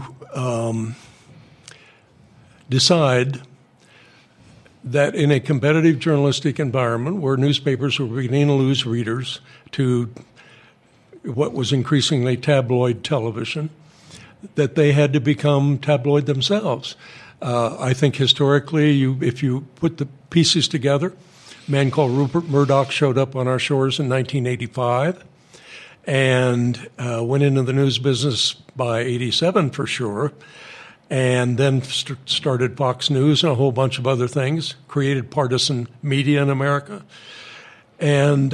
decide that in a competitive journalistic environment where newspapers were beginning to lose readers to what was increasingly tabloid television, that they had to become tabloid themselves? I think historically, if you put the pieces together, a man called Rupert Murdoch showed up on our shores in 1985 and went into the news business by 87 for sure, and then started Fox News and a whole bunch of other things, created partisan media in America. And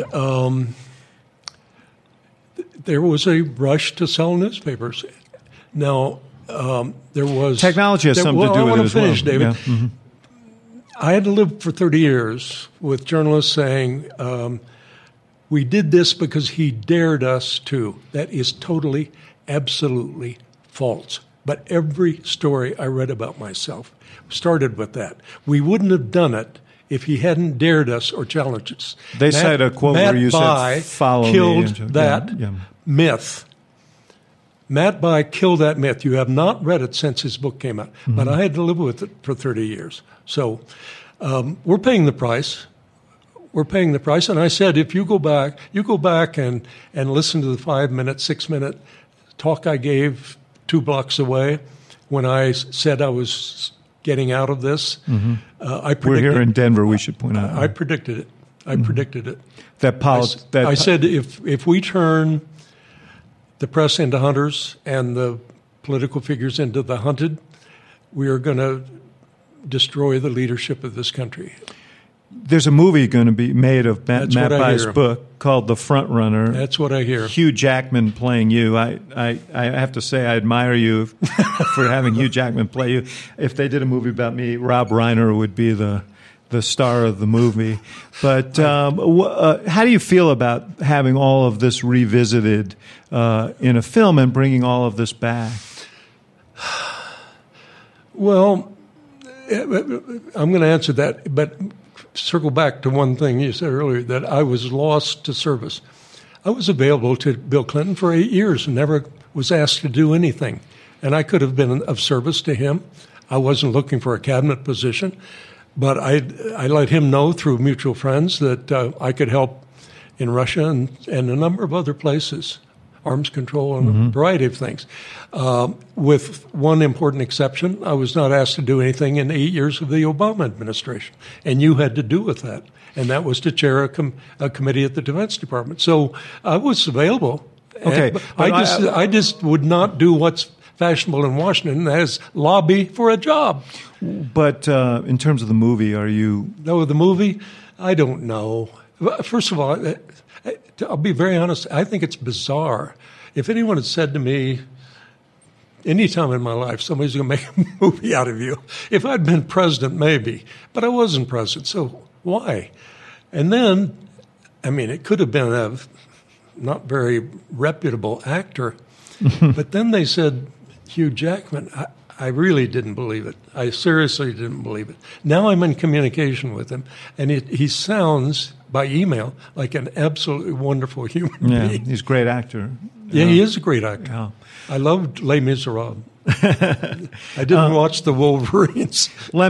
there was a rush to sell newspapers. Now, there was... Technology has something to do with it as well. I want to finish, David. Yeah. Mm-hmm. I had to live for 30 years with journalists saying, We did this because he dared us to. That is totally, absolutely false. But every story I read about myself started with that. We wouldn't have done it if he hadn't dared us or challenged us. They cite a quote where you said, "Follow me." killed that myth. Matt Bai killed that myth. You have not read it since his book came out, but I had to live with it for 30 years. So we're paying the price. We're paying the price. And I said, if you go back and listen to the 5-minute, 6-minute talk I gave 2 blocks away when I said I was getting out of this. I predicted, we're here in Denver, we should point out. I predicted it. I predicted it. I said if we turn the press into hunters and the political figures into the hunted, we are going to destroy the leadership of this country. There's a movie going to be made of Matt Bai's book called The Front Runner. That's what I hear. Hugh Jackman playing you. I have to say I admire you for having Hugh Jackman play you. If they did a movie about me, Rob Reiner would be the star of the movie. But how do you feel about having all of this revisited in a film and bringing all of this back? Well, I'm going to answer that, but circle back to one thing you said earlier, that I was lost to service. I was available to Bill Clinton for 8 years and never was asked to do anything. And I could have been of service to him. I wasn't looking for a cabinet position, but I let him know through mutual friends that I could help in Russia and a number of other places, arms control and a variety of things. With one important exception, I was not asked to do anything in 8 years of the Obama administration, and you had to do with that, and that was to chair a committee at the Defense Department. So I was available. Okay, I just would not do what's fashionable in Washington, and that is lobby for a job. But in terms of the movie, are you... No, the movie, I don't know. First of all, I'll be very honest, I think it's bizarre. If anyone had said to me, any time in my life, somebody's going to make a movie out of you. If I'd been president, maybe. But I wasn't president, so why? And then, it could have been a not very reputable actor. But then they said, Hugh Jackman, I really didn't believe it. I seriously didn't believe it. Now I'm in communication with him, and he sounds, by email, like an absolutely wonderful human being. He's a great actor. Yeah, he is a great actor. Yeah. I loved Les Miserables. I didn't watch the Wolverines.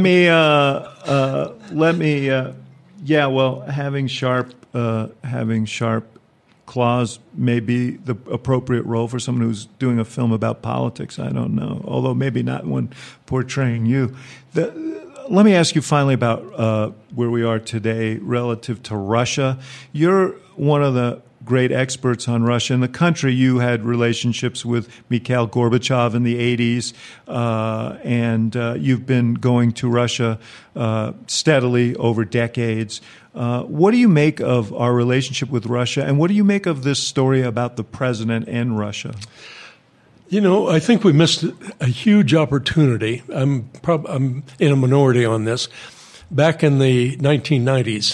Having sharp claws may be the appropriate role for someone who's doing a film about politics. I don't know, although maybe not one portraying you. Let me ask you finally about where we are today relative to Russia. You're one of the great experts on Russia. In the country, you had relationships with Mikhail Gorbachev in the 80s, and you've been going to Russia steadily over decades. What do you make of our relationship with Russia, and what do you make of this story about the president and Russia? I think we missed a huge opportunity. I'm in a minority on this. Back in the 1990s,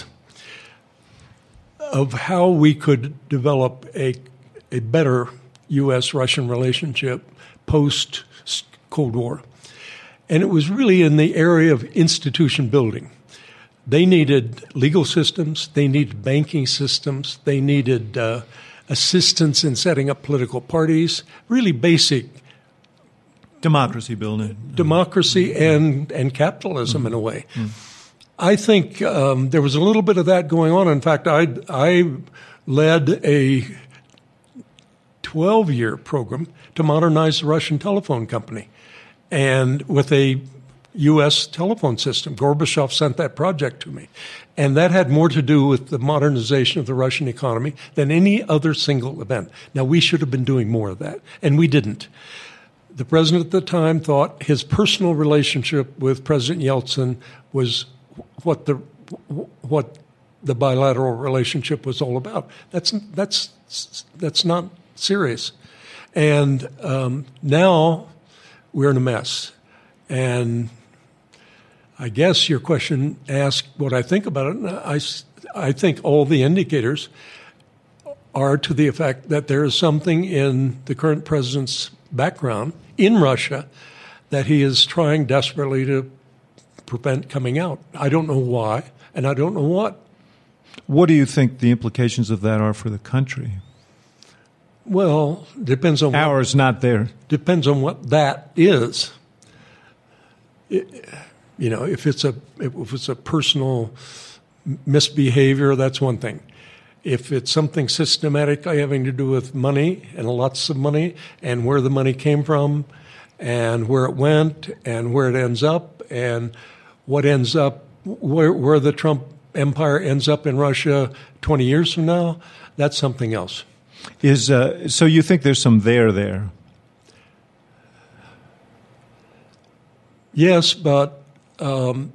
of how we could develop a better U.S.-Russian relationship post-Cold War. And it was really in the area of institution building. They needed legal systems. They needed banking systems. They needed assistance in setting up political parties, really basic democracy building. Democracy and capitalism in a way. I think there was a little bit of that going on. In fact, I led a 12-year program to modernize the Russian telephone company, and with a U.S. telephone system. Gorbachev sent that project to me. And that had more to do with the modernization of the Russian economy than any other single event. Now, we should have been doing more of that, and we didn't. The president at the time thought his personal relationship with President Yeltsin was what the bilateral relationship was all about. That's not serious. And now we're in a mess. And I guess your question asked what I think about it. I think all the indicators are to the effect that there is something in the current president's background in Russia that he is trying desperately to prevent coming out. I don't know why, and I don't know what. What do you think the implications of that are for the country? Well, depends on ours, not there. Depends on what that is. If it's a personal misbehavior, that's one thing. If it's something systematic having to do with money and lots of money and where the money came from and where it went and where it ends up and what ends up, where the Trump empire ends up in Russia 20 years from now, that's something else. So you think there's some there? Yes, but on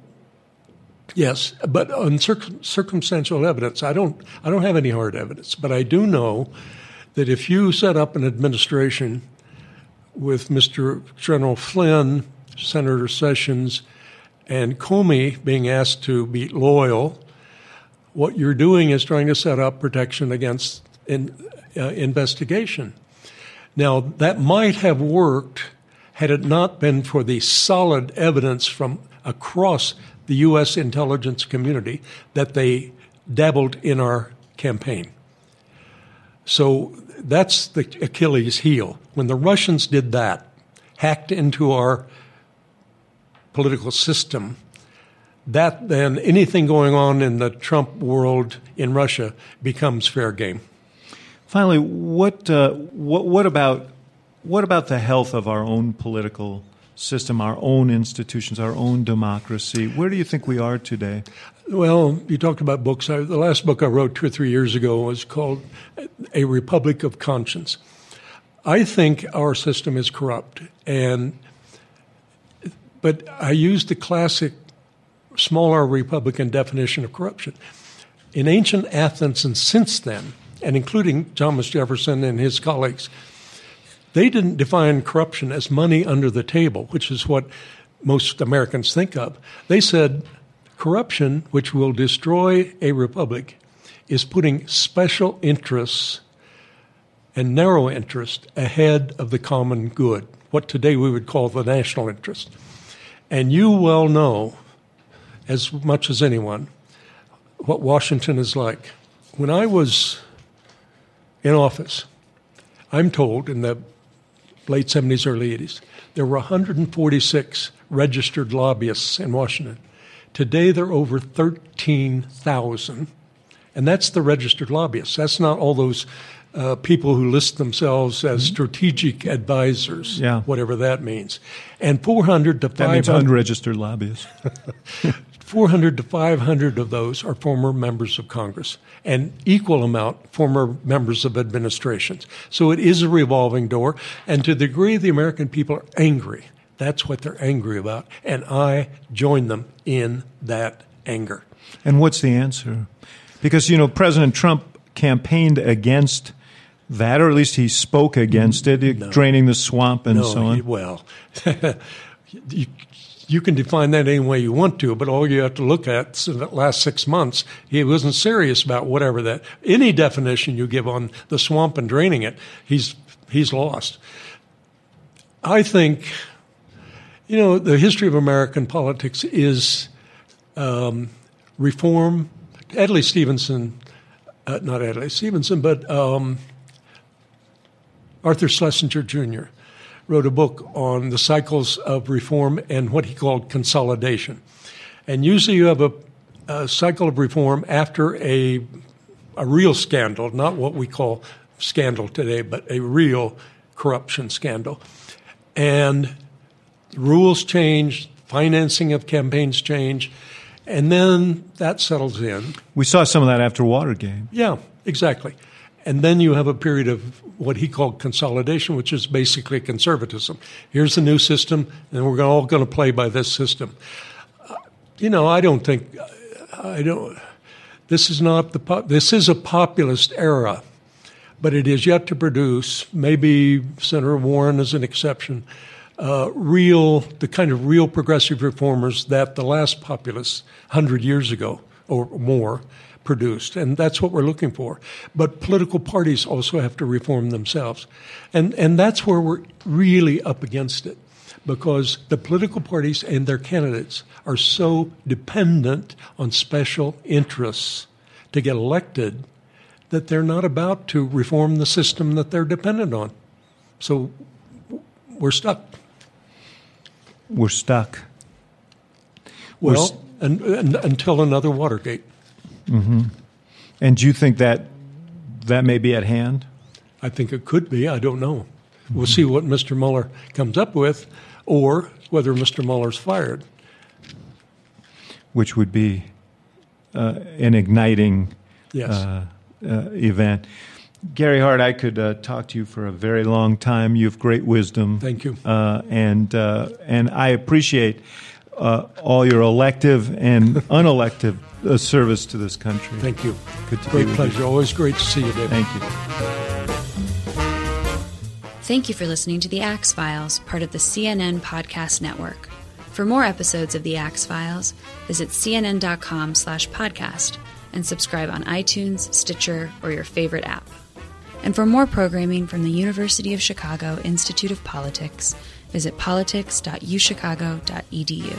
circumstantial evidence, I don't have any hard evidence. But I do know that if you set up an administration with Mr. General Flynn, Senator Sessions, and Comey being asked to be loyal, what you're doing is trying to set up protection against investigation. Now, that might have worked had it not been for the solid evidence from across the U.S. intelligence community that they dabbled in our campaign. So that's the Achilles heel. When the Russians did that, hacked into our political system, that then anything going on in the Trump world in Russia becomes fair game. Finally, what about the health of our own political system, our own institutions, our own democracy? Where do you think we are today? Well, you talked about books. The last book I wrote 2 or 3 years ago was called A Republic of Conscience. I think our system is corrupt, but I used the classic smaller Republican definition of corruption. In ancient Athens and since then, and including Thomas Jefferson and his colleagues, they didn't define corruption as money under the table, which is what most Americans think of. They said corruption, which will destroy a republic, is putting special interests and narrow interest ahead of the common good, what today we would call the national interest. And you well know, as much as anyone, what Washington is like. When I was in office, I'm told in the late 70s, early 80s, there were 146 registered lobbyists in Washington. Today, there are over 13,000, and that's the registered lobbyists. That's not all those people who list themselves as strategic advisors, whatever that means. And 400 to 500... That means unregistered lobbyists. 400 to 500 of those are former members of Congress, and equal amount former members of administrations. So it is a revolving door, and to the degree the American people are angry, that's what they're angry about, and I join them in that anger. And what's the answer? Because, President Trump campaigned against that, or at least he spoke against it, draining the swamp and so on. Well, you can define that any way you want to, but all you have to look at is in the last 6 months, he wasn't serious about whatever that. Any definition you give on the swamp and draining it, he's lost. I think, the history of American politics is reform. Not Adlai Stevenson, but Arthur Schlesinger Jr. wrote a book on the cycles of reform and what he called consolidation. And usually you have a cycle of reform after a real scandal, not what we call scandal today, but a real corruption scandal. And rules change, financing of campaigns change, and then that settles in. We saw some of that after Watergate. Yeah, exactly. And then you have a period of what he called consolidation, which is basically conservatism. Here's the new system, and we're all going to play by this system. This is a populist era, but it is yet to produce, maybe Senator Warren is an exception, the kind of real progressive reformers that the last populists 100 years ago or more produced, and that's what we're looking for. But political parties also have to reform themselves, and that's where we're really up against it, because the political parties and their candidates are so dependent on special interests to get elected that they're not about to reform the system that they're dependent on. So we're stuck. We're stuck. Well, and until another Watergate. Mm-hmm. And do you think that may be at hand? I think it could be. I don't know. Mm-hmm. We'll see what Mr. Mueller comes up with, or whether Mr. Mueller's fired. Which would be an igniting yes. Event. Gary Hart, I could talk to you for a very long time. You have great wisdom. Thank you. And I appreciate all your elective and unelective service to this country. Thank you. Good to great be with pleasure. you. Always great to see you, David. Thank you. Thank you for listening to The Axe Files, part of the CNN Podcast Network. For more episodes of The Axe Files, visit cnn.com/podcast and subscribe on iTunes, Stitcher, or your favorite app. And for more programming from the University of Chicago Institute of Politics, visit politics.uchicago.edu.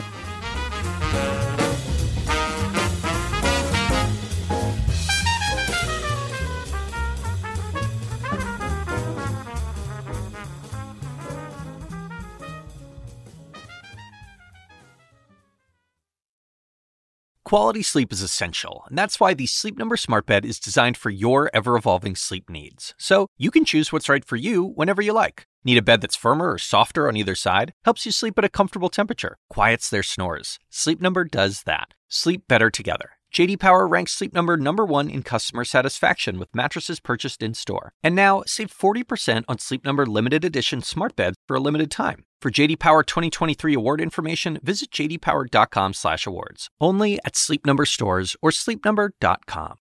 Quality sleep is essential, and that's why the Sleep Number Smart Bed is designed for your ever-evolving sleep needs. So you can choose what's right for you whenever you like. Need a bed that's firmer or softer on either side? Helps you sleep at a comfortable temperature. Quiets their snores. Sleep Number does that. Sleep better together. J.D. Power ranks Sleep Number #1 in customer satisfaction with mattresses purchased in-store. And now, save 40% on Sleep Number limited edition smart beds for a limited time. For J.D. Power 2023 award information, visit jdpower.com/awards. Only at Sleep Number stores or sleepnumber.com.